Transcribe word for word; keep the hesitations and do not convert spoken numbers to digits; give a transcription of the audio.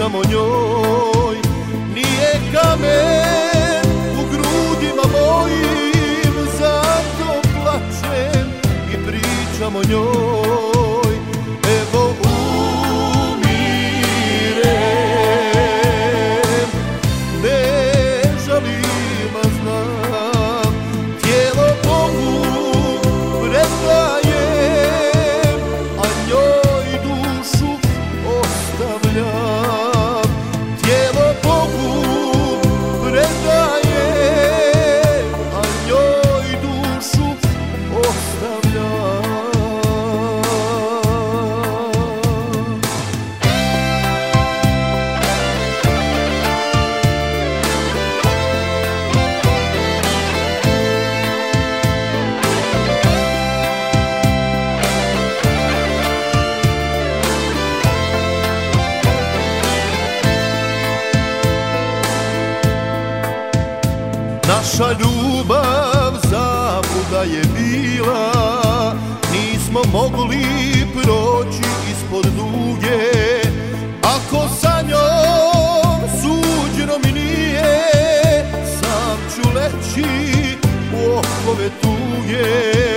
pričam o njoj. Nije kamen u grudima mojim, zato plačem i pričam o njoj. Evo umirem, ne žalim, a znam, tijelo Bogu predajem, a njoj dušu ostavljam. Tijelo Bogu predajem, a njoj dušu ostavljam. Naša ljubav zabluda je bila, nismo mogli proći ispod duge. Ako sa njom suđeno mi nije, sam ću leći u okove tuge.